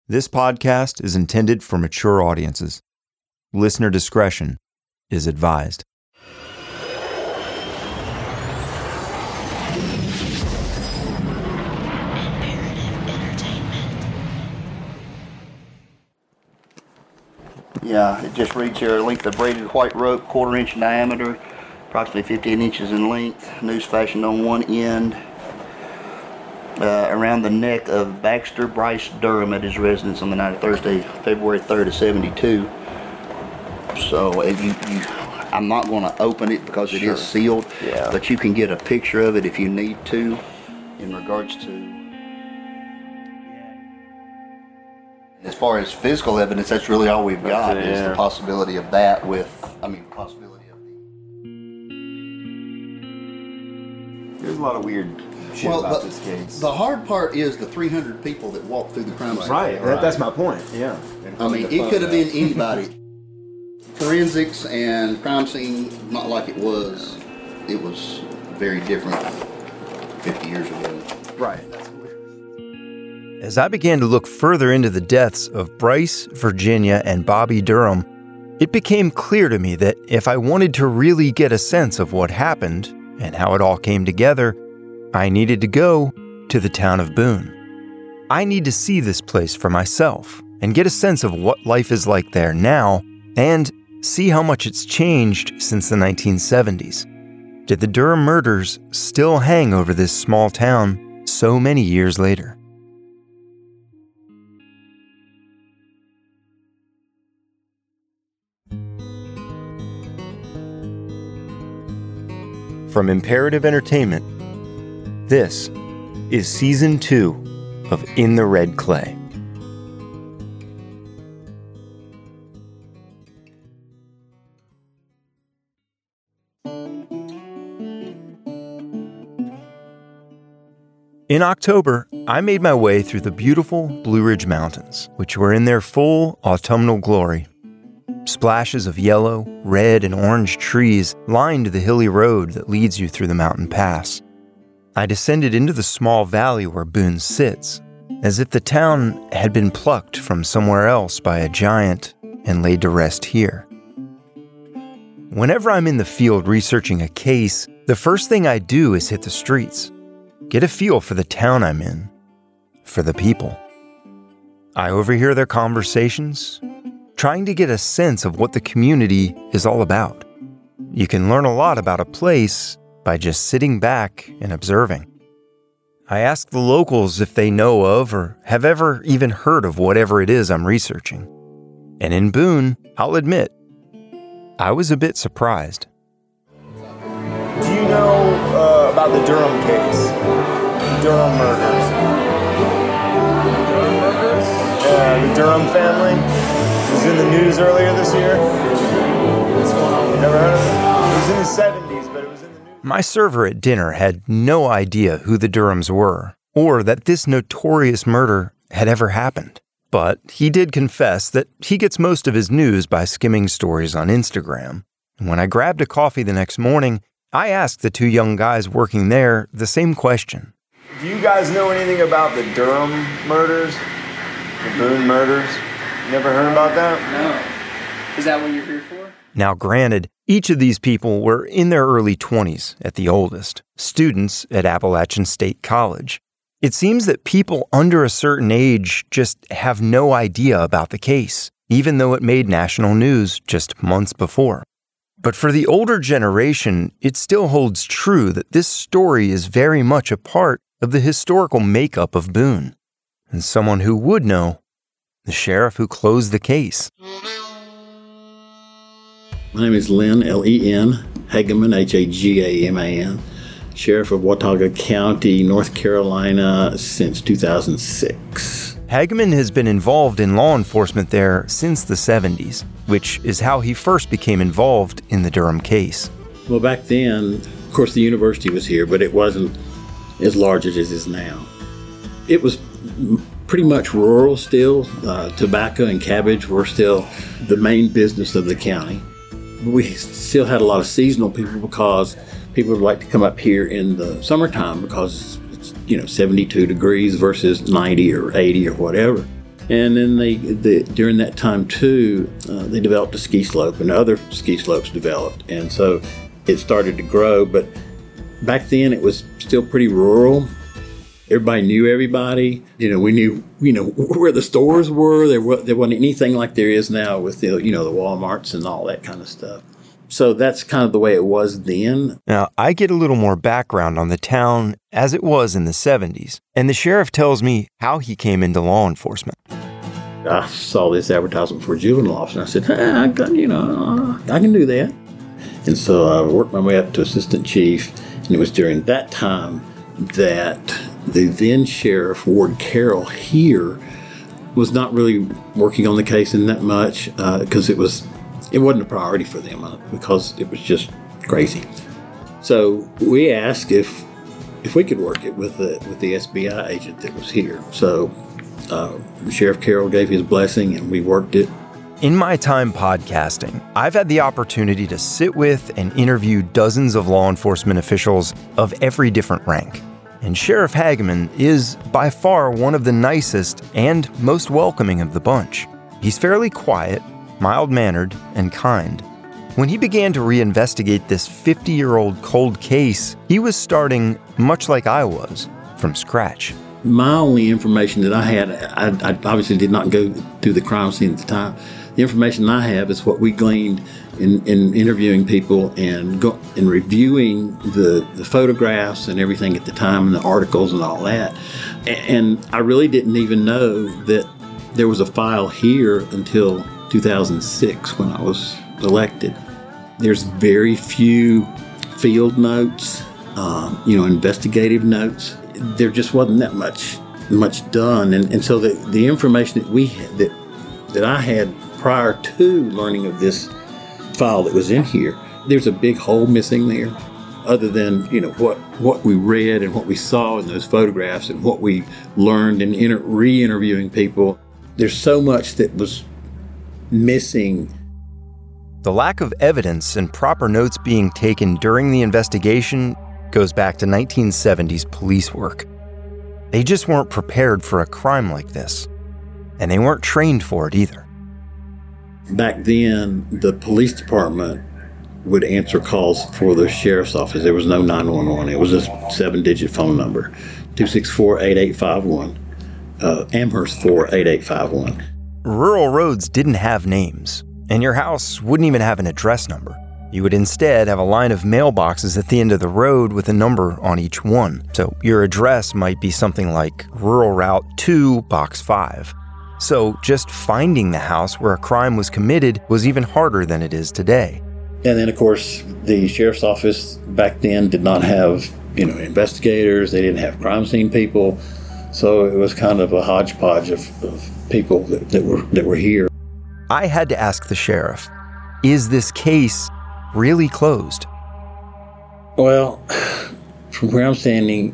This podcast is intended for mature audiences. Listener discretion is advised. Yeah, it just reads here, length of braided white rope, 1/4 inch in diameter, approximately 15 inches in length, noose fashioned on one end, around the neck of Baxter Bryce Durham at his residence on the night of Thursday, February 3rd of 72. So I'm not going to open it because it is sealed, but you can get a picture of it if you need to in regards to... As far as physical evidence, that's really all we've got is the possibility of that possibility of There's a lot of weird shit about this case. The hard part is the 300 people that walked through the crime scene. Right, that's my point, yeah. I mean, it could have been anybody. Forensics and crime scene, not like it was very different 50 years ago. Right. As I began to look further into the deaths of Bryce, Virginia, and Bobby Durham, it became clear to me that if I wanted to really get a sense of what happened and how it all came together, I needed to go to the town of Boone. I need to see this place for myself and get a sense of what life is like there now and see how much it's changed since the 1970s. Did the Durham murders still hang over this small town so many years later? From Imperative Entertainment, this is Season 2 of In the Red Clay. In October, I made my way through the beautiful Blue Ridge Mountains, which were in their full autumnal glory. Splashes of yellow, red, and orange trees lined the hilly road that leads you through the mountain pass. I descended into the small valley where Boone sits, as if the town had been plucked from somewhere else by a giant and laid to rest here. Whenever I'm in the field researching a case, the first thing I do is hit the streets, get a feel for the town I'm in, for the people. I overhear their conversations, trying to get a sense of what the community is all about. You can learn a lot about a place by just sitting back and observing. I ask the locals if they know of or have ever even heard of whatever it is I'm researching. And in Boone, I'll admit, I was a bit surprised. Do you know about the Durham case? Durham murders. Durham murders? The Durham family. It was in the news earlier this year. What's going on? You never heard of it? It was in the 70s, but it was in the news. My server at dinner had no idea who the Durhams were, or that this notorious murder had ever happened. But he did confess that he gets most of his news by skimming stories on Instagram. And when I grabbed a coffee the next morning, I asked the two young guys working there the same question. Do you guys know anything about the Durham murders? The Boone murders? Never heard about that? No. Is that what you're here for? Now, granted, each of these people were in their early 20s at the oldest, students at Appalachian State College. It seems that people under a certain age just have no idea about the case, even though it made national news just months before. But for the older generation, it still holds true that this story is very much a part of the historical makeup of Boone. And someone who would know, the sheriff who closed the case. My name is Len, L-E-N, Hageman, H-A-G-A-M-A-N, Sheriff of Watauga County, North Carolina since 2006. Hageman has been involved in law enforcement there since the 70s, which is how he first became involved in the Durham case. Well, back then, of course, the university was here, but it wasn't as large as it is now. It was pretty much rural still. Tobacco and cabbage were still the main business of the county. We still had a lot of seasonal people because people would like to come up here in the summertime because it's 72 degrees versus 90 or 80 or whatever. And then during that time too, they developed a ski slope, and other ski slopes developed, and so it started to grow. But back then, it was still pretty rural. Everybody knew everybody. We knew where the stores were. There wasn't anything like there is now with the Walmarts and all that kind of stuff. So that's kind of the way it was then. Now, I get a little more background on the town as it was in the 70s, and the sheriff tells me how he came into law enforcement. I saw this advertisement for a juvenile officer, and I said, I can do that. And so I worked my way up to assistant chief, and it was during that time that the then sheriff, Ward Carroll, here was not really working on the case in that much because it wasn't a priority for them because it was just crazy. So we asked if we could work it with the SBI agent that was here. So Sheriff Carroll gave his blessing, and we worked it. In my time podcasting, I've had the opportunity to sit with and interview dozens of law enforcement officials of every different rank. And Sheriff Hageman is by far one of the nicest and most welcoming of the bunch. He's fairly quiet, mild-mannered, and kind. When he began to reinvestigate this 50-year-old cold case, he was starting, much like I was, from scratch. My only information that I had, I obviously did not go to the crime scene at the time. The information I have is what we gleaned in interviewing people and reviewing the photographs and everything at the time and the articles and all that. And I really didn't even know that there was a file here until 2006 when I was elected. There's very few field notes, investigative notes. There just wasn't that much done, and so the information that we had, that I had prior to learning of this file that was in here, there's a big hole missing there. Other than what we read and what we saw in those photographs and what we learned in re-interviewing people, there's so much that was missing. The lack of evidence and proper notes being taken during the investigation goes back to 1970s police work. They just weren't prepared for a crime like this, and they weren't trained for it either. Back then, the police department would answer calls for the sheriff's office. There was no 911. It was a 7-digit phone number, 264-8851, Amherst 48851. Rural roads didn't have names, and your house wouldn't even have an address number. You would instead have a line of mailboxes at the end of the road with a number on each one. So your address might be something like Rural Route 2, Box 5. So just finding the house where a crime was committed was even harder than it is today. And then, of course, the sheriff's office back then did not have, investigators. They didn't have crime scene people. So it was kind of a hodgepodge of people that were here. I had to ask the sheriff, is this case really closed? Well, from where I'm standing,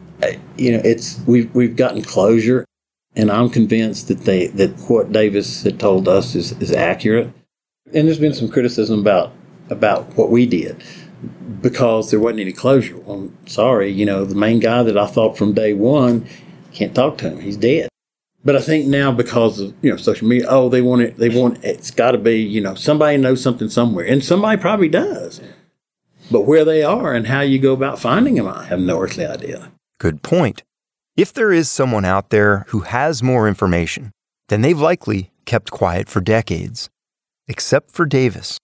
we've gotten closure, and I'm convinced that what Davis had told us is accurate. And there's been some criticism about what we did because there wasn't any closure. I'm sorry, the main guy that I thought from day one, can't talk to him. He's dead. But I think now because of social media, they want it's got to be somebody knows something somewhere, and somebody probably does. But where they are and how you go about finding them, I have no earthly idea. Good point. If there is someone out there who has more information, then they've likely kept quiet for decades, except for Davis.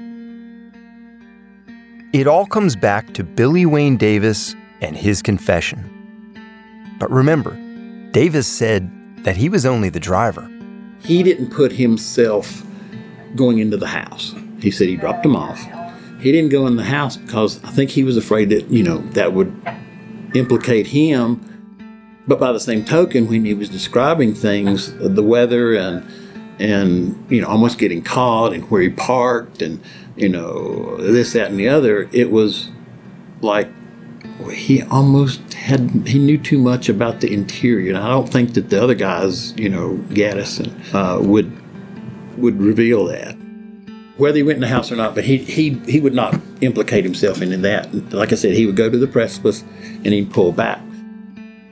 It all comes back to Billy Wayne Davis and his confession. But remember, Davis said that he was only the driver. He didn't put himself going into the house. He said he dropped him off. He didn't go in the house because I think he was afraid that, that would implicate him. But by the same token, when he was describing things, the weather and almost getting caught and where he parked and, this, that, and the other, it was like he knew too much about the interior. And I don't think that the other guys, Gaddis would reveal that. Whether he went in the house or not, but he would not implicate himself in that. Like I said, he would go to the precipice and he'd pull back.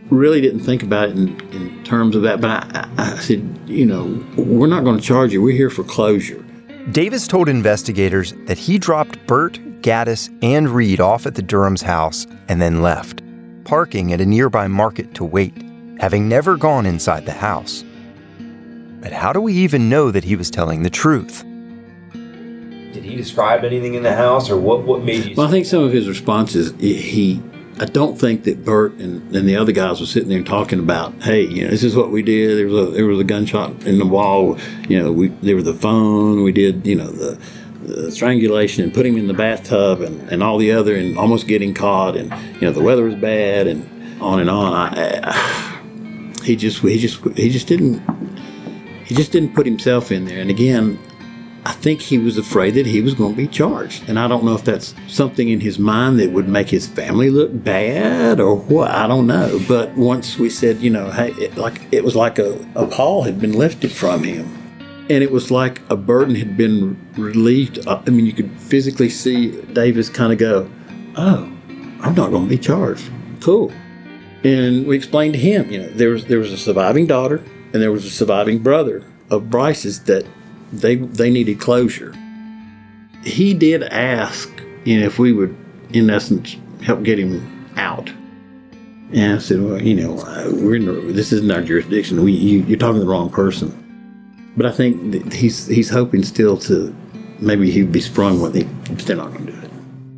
really didn't think about it in terms of that. But I said, we're not going to charge you. We're here for closure. Davis told investigators that he dropped Bert, Gaddis, and Reed off at the Durham's house and then left, parking at a nearby market to wait, having never gone inside the house. But how do we even know that he was telling the truth? Did he describe anything in the house, or what made you? Well, I think some of his responses, I don't think that Bert and the other guys were sitting there talking about, hey, this is what we did. There was a gunshot in the wall. There was the phone. We did, the strangulation and put him in the bathtub and all the other, and almost getting caught, and the weather was bad, and on and on. He just didn't put himself in there. And again, I think he was afraid that he was going to be charged. And I don't know if that's something in his mind that would make his family look bad or what. I don't know. But once we said, hey, it was like a pall had been lifted from him. And it was like a burden had been relieved. I mean, you could physically see Davis kind of go, oh, I'm not going to be charged. Cool. And we explained to him, there was a surviving daughter and there was a surviving brother of Bryce's that they needed closure. He did ask, if we would, in essence, help get him out. And I said, well, this isn't our jurisdiction. You're talking to the wrong person. But I think that he's hoping still to maybe he'd be sprung with it. They're not going to do it.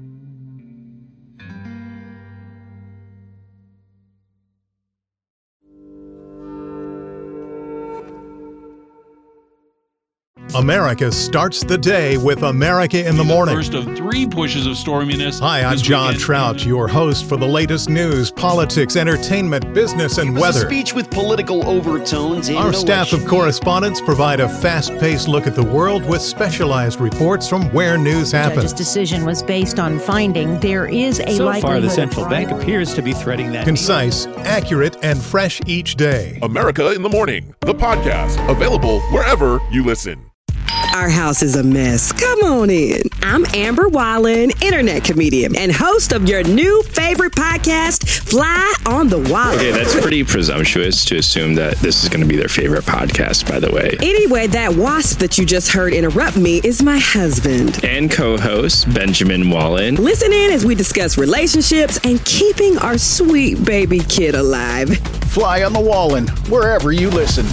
America starts the day with America in the Morning. First of 3 pushes of storminess. Hi, I'm John Trout, your host for the latest news, politics, entertainment, business, and weather. A speech with political overtones. Our staff of correspondents provide a fast-paced look at the world with specialized reports from where news happens. The judge's decision was based on finding there is a likelihood. So far, the central bank appears to be threading that. Concise, accurate, and fresh each day. America in the Morning, the podcast, available wherever you listen. Our house is a mess. Come on in. I'm Amber Wallen, internet comedian and host of your new favorite podcast, Fly on the Wall. Okay, that's pretty presumptuous to assume that this is going to be their favorite podcast, by the way. Anyway, that wasp that you just heard interrupt me is my husband. And co-host, Benjamin Wallen. Listen in as we discuss relationships and keeping our sweet baby kid alive. Fly on the Wallen, wherever you listen.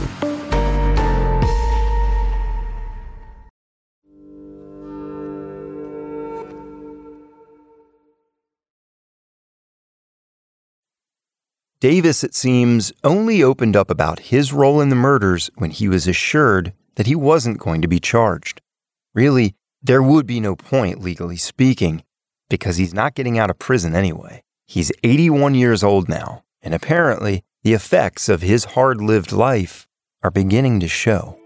Davis, it seems, only opened up about his role in the murders when he was assured that he wasn't going to be charged. Really, there would be no point, legally speaking, because he's not getting out of prison anyway. He's 81 years old now, and apparently the effects of his hard-lived life are beginning to show.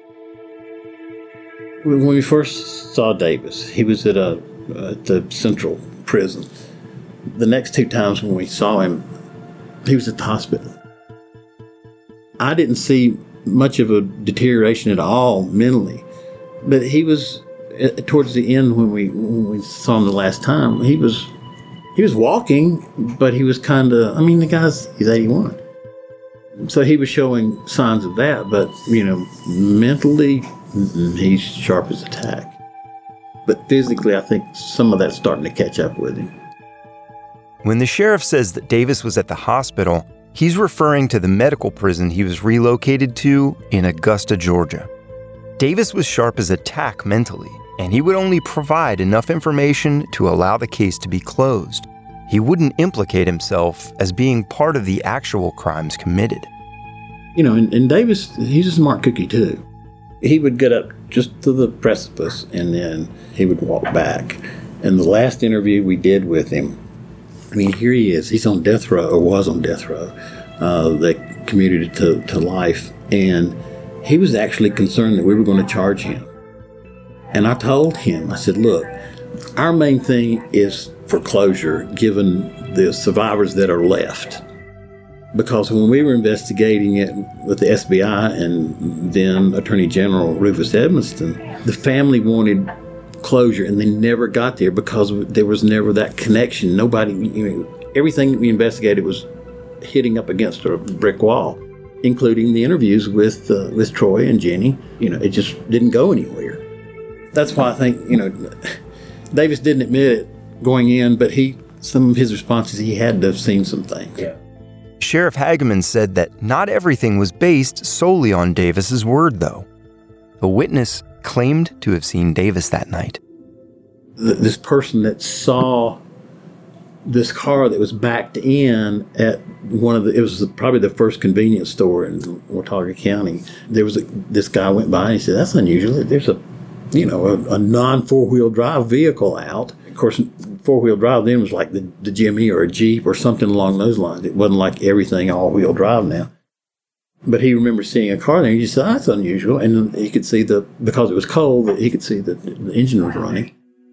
When we first saw Davis, he was at the Central Prison. The next 2 times when we saw him, he was at the hospital. I didn't see much of a deterioration at all mentally, but he was towards the end when we saw him the last time. He was walking, but he was kind of. I mean, he's 81, so he was showing signs of that. But mentally, he's sharp as a tack. But physically, I think some of that's starting to catch up with him. When the sheriff says that Davis was at the hospital, he's referring to the medical prison he was relocated to in Augusta, Georgia. Davis was sharp as a tack mentally, and he would only provide enough information to allow the case to be closed. He wouldn't implicate himself as being part of the actual crimes committed. And Davis, he's a smart cookie too. He would get up just to the precipice and then he would walk back. And the last interview we did with him, here he is. He's on death row, or was on death row. They commuted to life. And he was actually concerned that we were going to charge him. And I told him, I said, look, our main thing is for closure, given the survivors that are left. Because when we were investigating it with the SBI and then Attorney General Rufus Edmonston, the family wanted closure, and they never got there because there was never that connection. Nobody, everything we investigated was hitting up against a brick wall, including the interviews with Troy and Jenny. It just didn't go anywhere. That's why I think, Davis didn't admit it going in, but some of his responses, he had to have seen some things. Yeah. Sheriff Hageman said that not everything was based solely on Davis's word, though. A witness claimed to have seen Davis that night. This person that saw this car that was backed in at it was probably the first convenience store in Watauga County. There was this guy went by and he said, "That's unusual. There's a non-4-wheel drive vehicle out." Of course, 4-wheel drive then was like the Jimmy or a Jeep or something along those lines. It wasn't like everything all-wheel drive now. But he remembers seeing a car there and he said, "That's unusual." And he could see because it was cold, he could see that the engine was running.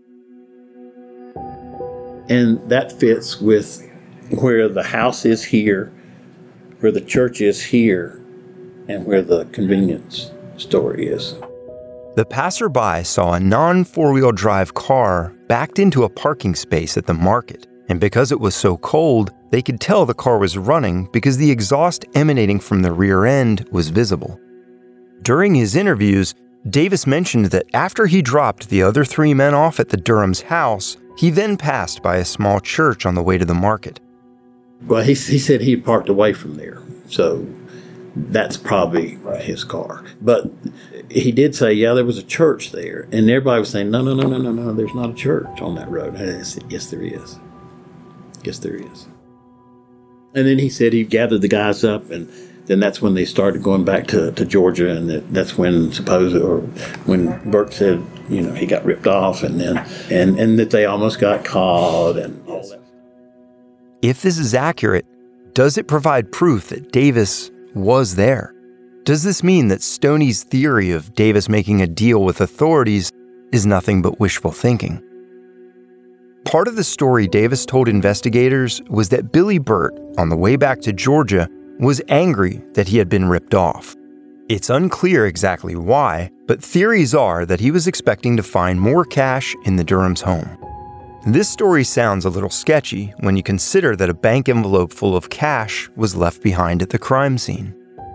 And that fits with where the house is here, where the church is here, and where the convenience store is. The passerby saw a non-4-wheel drive car backed into a parking space at the market. And because it was so cold, they could tell the car was running because the exhaust emanating from the rear end was visible. During his interviews, Davis mentioned that after he dropped the other 3 men off at the Durham's house, he then passed by a small church on the way to the market. Well, he said he parked away from there, so that's probably his car. But he did say, yeah, there was a church there. And everybody was saying, no, there's not a church on that road. And I said, yes, there is. Yes, there is. And then he said he gathered the guys up, and then that's when they started going back to Georgia, and that's when when Burt said, he got ripped off, and that they almost got caught and all that. If this is accurate, does it provide proof that Davis was there? Does this mean that Stoney's theory of Davis making a deal with authorities is nothing but wishful thinking? Part of the story Davis told investigators was that Billy Burt, on the way back to Georgia, was angry that he had been ripped off. It's unclear exactly why, but theories are that he was expecting to find more cash in the Durham's home. This story sounds a little sketchy when you consider that a bank envelope full of cash was left behind at the crime scene.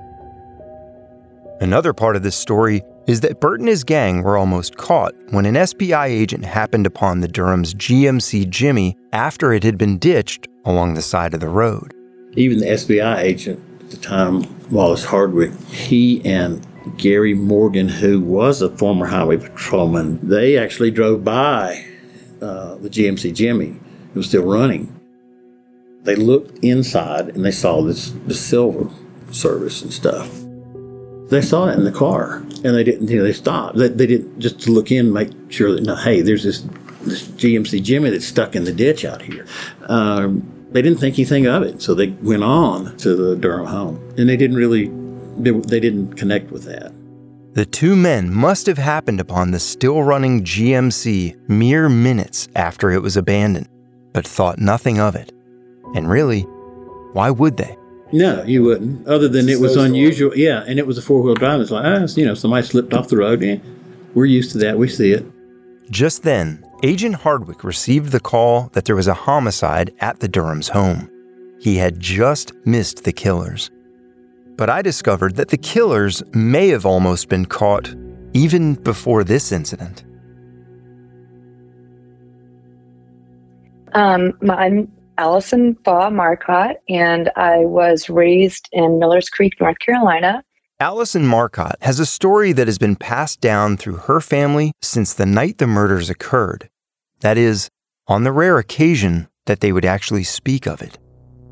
Another part of this story is that Burt and his gang were almost caught when an SBI agent happened upon the Durham's GMC Jimmy after it had been ditched along the side of the road. Even the SBI agent at the time, Wallace Hardwick, he and Gary Morgan, who was a former highway patrolman, they actually drove by the GMC Jimmy. It was still running. They looked inside and they saw the silver service and stuff. They saw it in the car, and they didn't. They stopped. They didn't just to look in, make sure that hey, there's this GMC Jimmy that's stuck in the ditch out here. They didn't think anything of it, so they went on to the Durham home, and they didn't connect with that. The 2 men must have happened upon the still-running GMC mere minutes after it was abandoned, but thought nothing of it. And really, why would they? No, you wouldn't. Other than it was unusual. Yeah, and it was a 4-wheel drive. It's like, somebody slipped off the road. Yeah, we're used to that. We see it. Just then, Agent Hardwick received the call that there was a homicide at the Durham's home. He had just missed the killers. But I discovered that the killers may have almost been caught even before this incident. I'm Allison Baugh Marcotte, and I was raised in Millers Creek, North Carolina. Allison Marcotte has a story that has been passed down through her family since the night the murders occurred. That is, on the rare occasion that they would actually speak of it.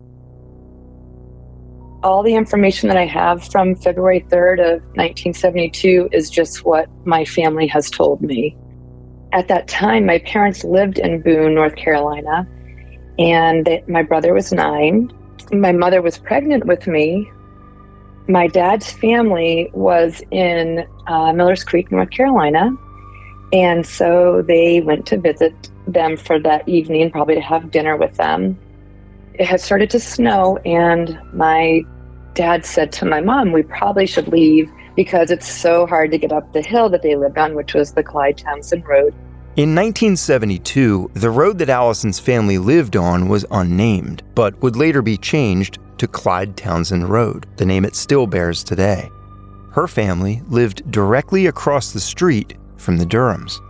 All the information that I have from February 3rd of 1972 is just what my family has told me. At that time, my parents lived in Boone, North Carolina, and my brother was 9. My mother was pregnant with me. My dad's family was in Millers Creek, North Carolina, and so they went to visit them for that evening, probably to have dinner with them. It had started to snow, and my dad said to my mom, we probably should leave because it's so hard to get up the hill that they lived on, which was the Clyde Townsend Road. In 1972, the road that Allison's family lived on was unnamed, but would later be changed to Clyde Townsend Road, the name it still bears today. Her family lived directly across the street from the Durhams.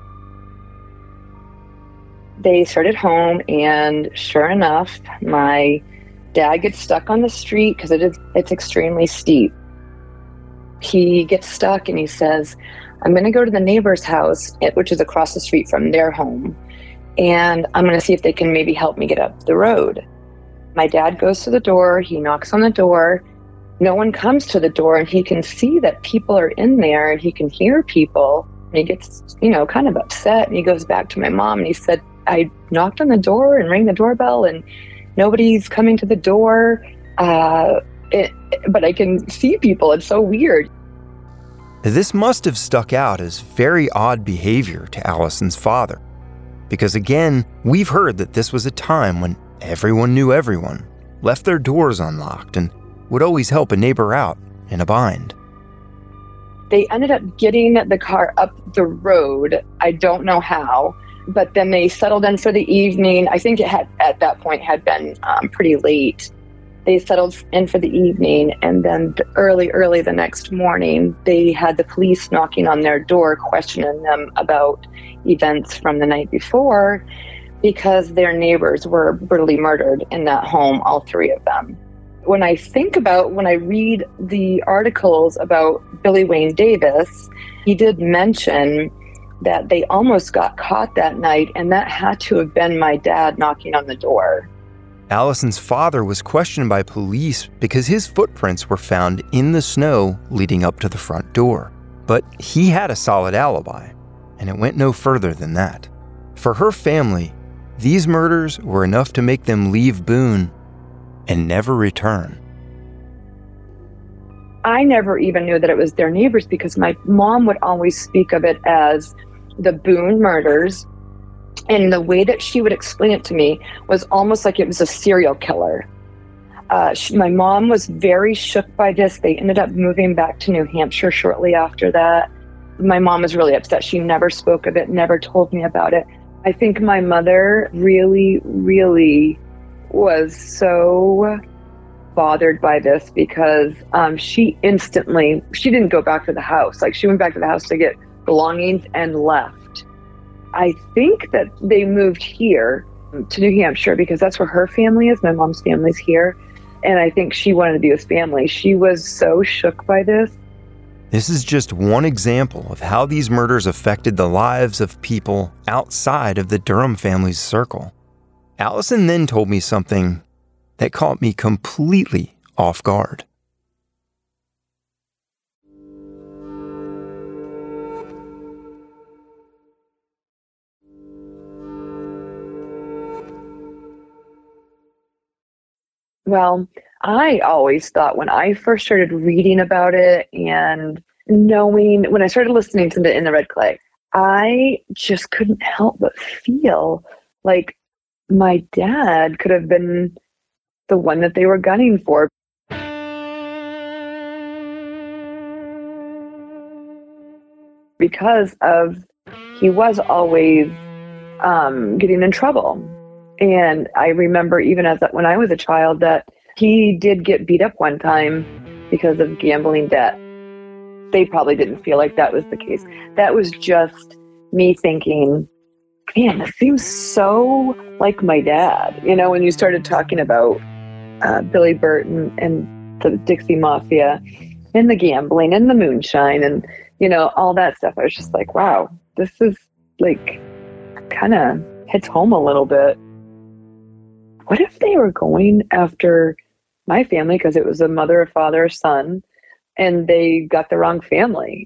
They started home, and sure enough, my dad gets stuck on the street because it's extremely steep. He gets stuck and he says, I'm going to go to the neighbor's house, which is across the street from their home, and I'm going to see if they can maybe help me get up the road. My dad goes to the door, he knocks on the door, no one comes to the door, and he can see that people are in there, and he can hear people, and he gets, kind of upset, and he goes back to my mom, and he said, I knocked on the door and rang the doorbell, and nobody's coming to the door, but I can see people. It's so weird. This must have stuck out as very odd behavior to Allison's father, because again, we've heard that this was a time when everyone knew everyone, left their doors unlocked, and would always help a neighbor out in a bind. They ended up getting the car up the road. I don't know how, but then they settled in for the evening. I think it had, at that point, had been pretty late. They settled in for the evening, and then early the next morning, they had the police knocking on their door, questioning them about events from the night before, because their neighbors were brutally murdered in that home, all three of them. When I read the articles about Billy Wayne Davis, he did mention that they almost got caught that night, and that had to have been my dad knocking on the door. Allison's father was questioned by police because his footprints were found in the snow leading up to the front door. But he had a solid alibi, and it went no further than that. For her family, these murders were enough to make them leave Boone and never return. I never even knew that it was their neighbors, because my mom would always speak of it as the Boone murders. And the way that she would explain it to me was almost like it was a serial killer. My mom was very shook by this. They ended up moving back to New Hampshire shortly after that. My mom was really upset. She never spoke of it, never told me about it. I think my mother really, really was so bothered by this, because she didn't go back to the house. Like, she went back to the house to get belongings and left. I think that they moved here to New Hampshire because that's where her family is. My mom's family's here. And I think she wanted to be with family. She was so shook by this. This is just one example of how these murders affected the lives of people outside of the Durham family's circle. Allison then told me something that caught me completely off guard. Well, I always thought, when I first started reading about it and when I started listening to In the Red Clay, I just couldn't help but feel like my dad could have been the one that they were gunning for. Because he was always getting in trouble. And I remember even when I was a child that he did get beat up one time because of gambling debt. They probably didn't feel like that was the case. That was just me thinking, man, this seems so like my dad. When you started talking about Billy Burton and the Dixie Mafia and the gambling and the moonshine and, all that stuff, I was just like, wow, this is like kind of hits home a little bit. What if they were going after my family because it was a mother, a father, a son, and they got the wrong family,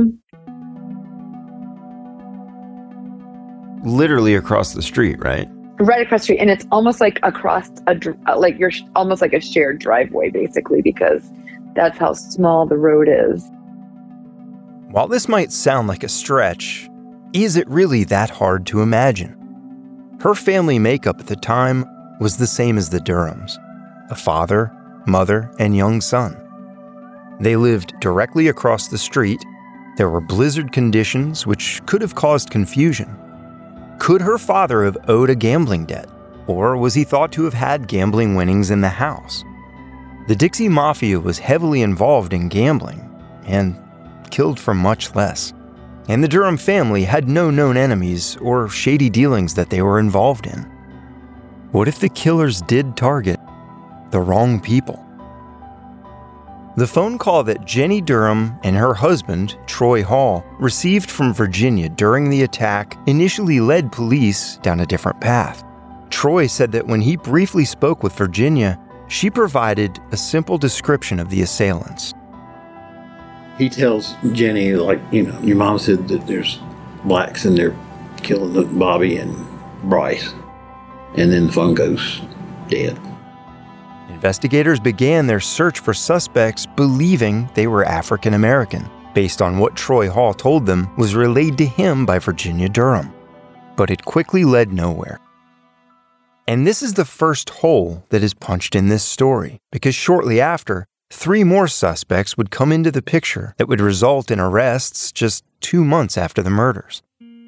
Literally across the street, right? Right across the street. And it's almost like you're almost like a shared driveway, basically, because that's how small the road is. While this might sound like a stretch, is it really that hard to imagine? Her family makeup at the time was the same as the Durhams: a father, mother, and young son. They lived directly across the street. There were blizzard conditions which could have caused confusion. Could her father have owed a gambling debt, or was he thought to have had gambling winnings in the house? The Dixie Mafia was heavily involved in gambling and killed for much less. And the Durham family had no known enemies or shady dealings that they were involved in. What if the killers did target the wrong people? The phone call that Jenny Durham and her husband, Troy Hall, received from Virginia during the attack initially led police down a different path. Troy said that when he briefly spoke with Virginia, she provided a simple description of the assailants. He tells Jenny, like, your mom said that there's blacks and they're killing Bobby and Bryce. And then the phone goes dead. Investigators began their search for suspects believing they were African American, based on what Troy Hall told them was relayed to him by Virginia Durham. But it quickly led nowhere. And this is the first hole that is punched in this story, because shortly after, 3 more suspects would come into the picture that would result in arrests just 2 months after the murders.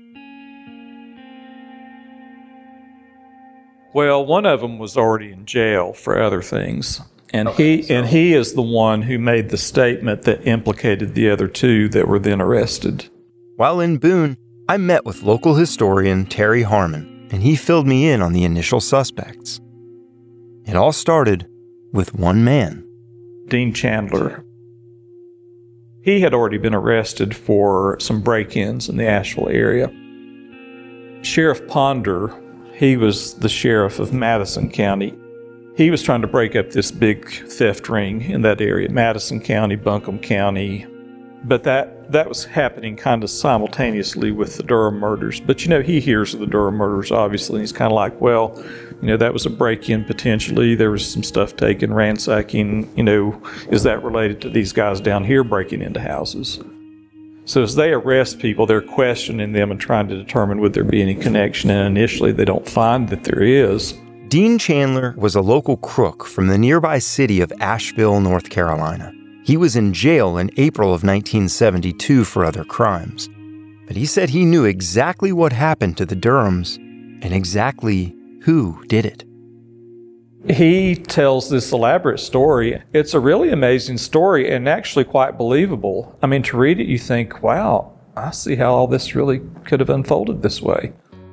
Well, one of them was already in jail for other things, and he is the one who made the statement that implicated the other 2 that were then arrested. While in Boone, I met with local historian Terry Harmon, and he filled me in on the initial suspects. It all started with one man. Dean Chandler. He had already been arrested for some break-ins in the Asheville area. Sheriff Ponder, he was the sheriff of Madison County. He was trying to break up this big theft ring in that area, Madison County, Buncombe County. But that was happening kind of simultaneously with the Durham murders. But, he hears of the Durham murders, obviously, and he's kind of like, well, that was a break-in potentially. There was some stuff taken, ransacking. Is that related to these guys down here breaking into houses? So as they arrest people, they're questioning them and trying to determine would there be any connection, and initially they don't find that there is. Dean Chandler was a local crook from the nearby city of Asheville, North Carolina. He was in jail in April of 1972 for other crimes. But he said he knew exactly what happened to the Durhams and exactly who did it. He tells this elaborate story. It's a really amazing story and actually quite believable. I mean, to read it, you think, wow, I see how all this really could have unfolded this way.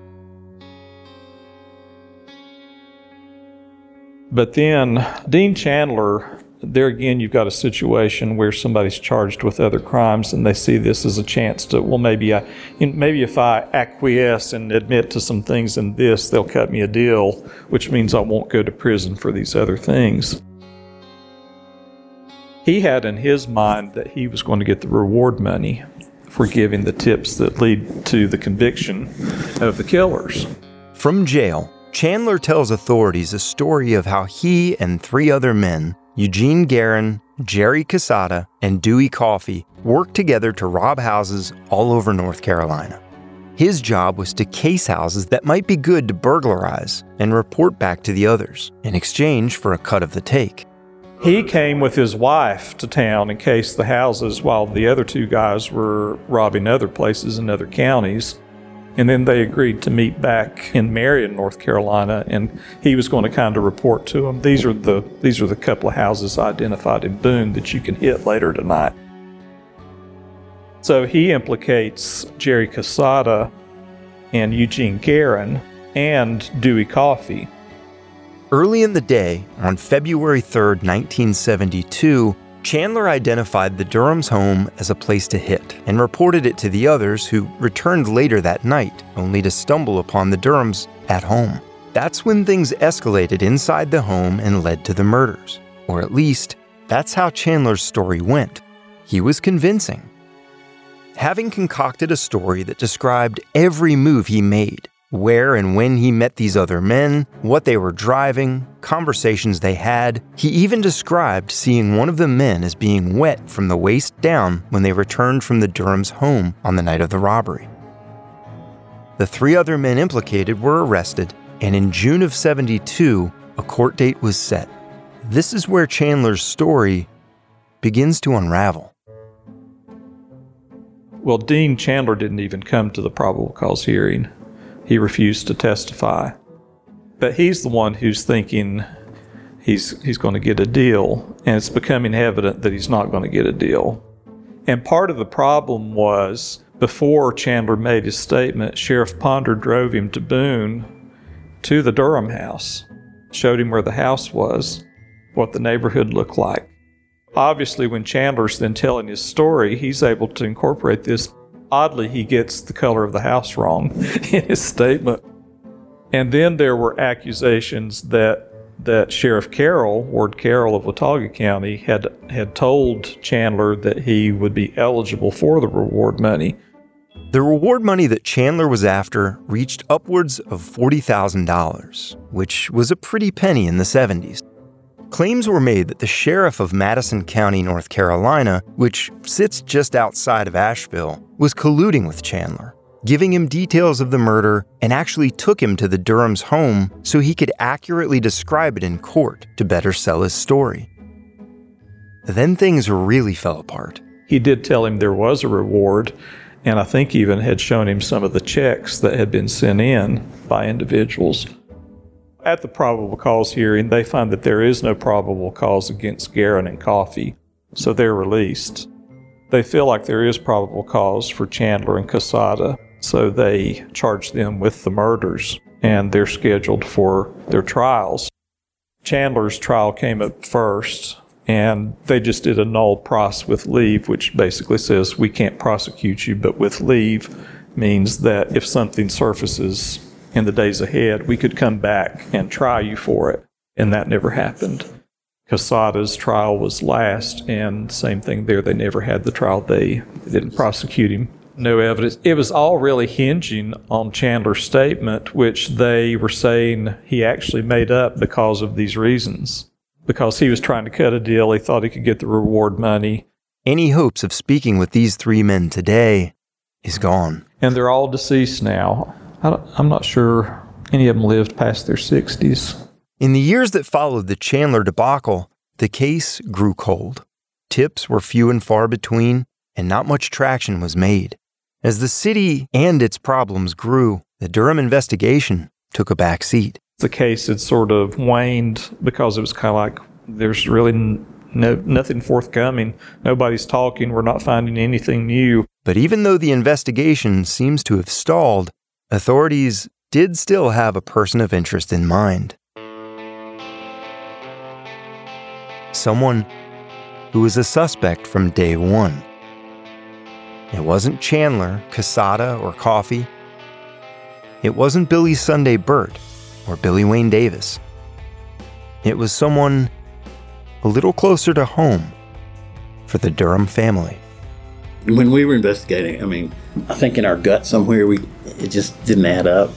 But then Dean Chandler, there again, you've got a situation where somebody's charged with other crimes and they see this as a chance to, well, maybe if I acquiesce and admit to some things in this, they'll cut me a deal, which means I won't go to prison for these other things. He had in his mind that he was going to get the reward money for giving the tips that lead to the conviction of the killers. From jail, Chandler tells authorities a story of how he and 3 other men, Eugene Guerin, Jerry Casada, and Dewey Coffey, worked together to rob houses all over North Carolina. His job was to case houses that might be good to burglarize and report back to the others in exchange for a cut of the take. He came with his wife to town and cased the houses while the other 2 guys were robbing other places in other counties. And then they agreed to meet back in Marion, North Carolina, and he was going to kind of report to them, these are the couple of houses identified in Boone that you can hit later tonight. So he implicates Jerry Casada and Eugene Guerin and Dewey Coffey. Early in the day, on February 3rd, 1972, Chandler identified the Durham's home as a place to hit and reported it to the others, who returned later that night, only to stumble upon the Durhams at home. That's when things escalated inside the home and led to the murders. Or at least, that's how Chandler's story went. He was convincing. Having concocted a story that described every move he made, where and when he met these other men, what they were driving, conversations they had. He even described seeing one of the men as being wet from the waist down when they returned from the Durham's home on the night of the robbery. The 3 other men implicated were arrested, and in June of '72, a court date was set. This is where Chandler's story begins to unravel. Well, Dean Chandler didn't even come to the probable cause hearing. He refused to testify. But he's the one who's thinking, he's going to get a deal, and it's becoming evident that he's not going to get a deal. And part of the problem was, before Chandler made his statement, Sheriff Ponder drove him to Boone, to the Durham house, showed him where the house was, what the neighborhood looked like. Obviously, when Chandler's then telling his story, he's able to incorporate this. Oddly, he gets the color of the house wrong in his statement. And then there were accusations that Sheriff Carroll, Ward Carroll of Watauga County, had told Chandler that he would be eligible for the reward money. The reward money that Chandler was after reached upwards of $40,000, which was a pretty penny in the 70s. Claims were made that the sheriff of Madison County, North Carolina, which sits just outside of Asheville, was colluding with Chandler, giving him details of the murder, and actually took him to the Durham's home so he could accurately describe it in court to better sell his story. Then things really fell apart. He did tell him there was a reward, and I think even had shown him some of the checks that had been sent in by individuals. At the probable cause hearing, they find that there is no probable cause against Guerin and Coffey, so they're released. They feel like there is probable cause for Chandler and Casada, so they charge them with the murders, and they're scheduled for their trials. Chandler's trial came up first, and they just did a null pros with leave, which basically says we can't prosecute you, but with leave means that if something surfaces in the days ahead, we could come back and try you for it. And that never happened. Casada's trial was last, and same thing there. They never had the trial. They didn't prosecute him. No evidence. It was all really hinging on Chandler's statement, which they were saying he actually made up because of these reasons. Because he was trying to cut a deal. He thought he could get the reward money. Any hopes of speaking with these three men today is gone. And they're all deceased now. I'm not sure any of them lived past their 60s. In the years that followed the Chandler debacle, the case grew cold. Tips were few and far between, and not much traction was made. As the city and its problems grew, the Durham investigation took a back seat. The case had sort of waned because it was kind of like there's really nothing forthcoming. Nobody's talking. We're not finding anything new. But even though the investigation seems to have stalled, authorities did still have a person of interest in mind. Someone who was a suspect from day one. It wasn't Chandler, Casada, or Coffey. It wasn't Billy Sunday Burt or Billy Wayne Davis. It was someone a little closer to home for the Durham family. When we were investigating, I think in our gut somewhere, it just didn't add up.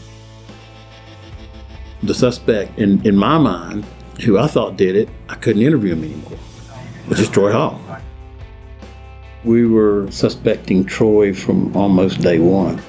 The suspect, in my mind, who I thought did it, I couldn't interview him anymore, which is Troy Hall. We were suspecting Troy from almost day one.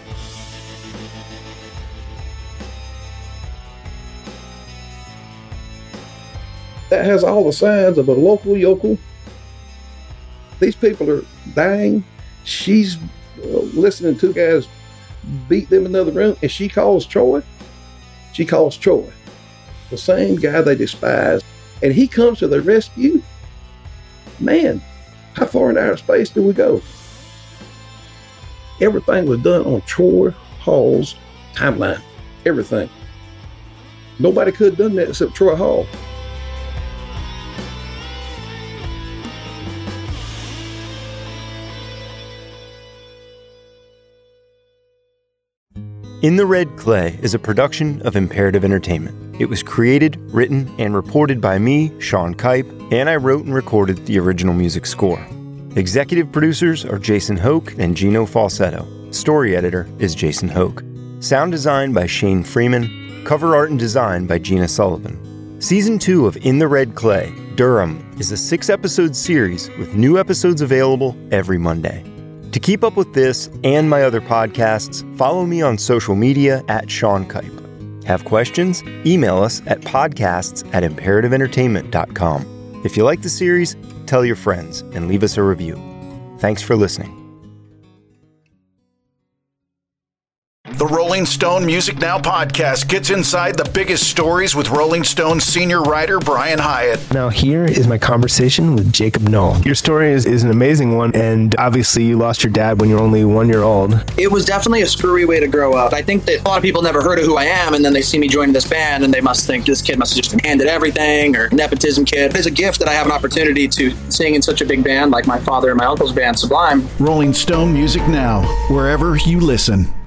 That has all the signs of a local yokel. These people are dying. She's listening to guys beat them in another room, and she calls Troy. She calls Troy, the same guy they despise, and he comes to their rescue. Man, how far into outer space do we go? Everything was done on Troy Hall's timeline. Everything. Nobody could have done that except Troy Hall. In the Red Clay is a production of Imperative Entertainment. It was created, written, and reported by me, Sean Kipe, and I wrote and recorded the original music score. Executive producers are Jason Hoke and Gino Falsetto. Story editor is Jason Hoke. Sound design by Shane Freeman. Cover art and design by Gina Sullivan. Season 2 of In the Red Clay, Durham, is a 6-episode series with new episodes available every Monday. To keep up with this and my other podcasts, follow me on social media at Sean Kipe. Have questions? Email us at podcasts@imperativeentertainment.com. If you like the series, tell your friends and leave us a review. Thanks for listening. The Rolling Stone Music Now podcast gets inside the biggest stories with Rolling Stone senior writer Brian Hiatt. Now here is my conversation with Jacob Knoll. Your story is an amazing one, and obviously you lost your dad when you were only 1 year old. It was definitely a screwy way to grow up. I think that a lot of people never heard of who I am, and then they see me joining this band, and they must think this kid must have just been handed everything, or nepotism kid. It's a gift that I have an opportunity to sing in such a big band like my father and my uncle's band, Sublime. Rolling Stone Music Now, wherever you listen.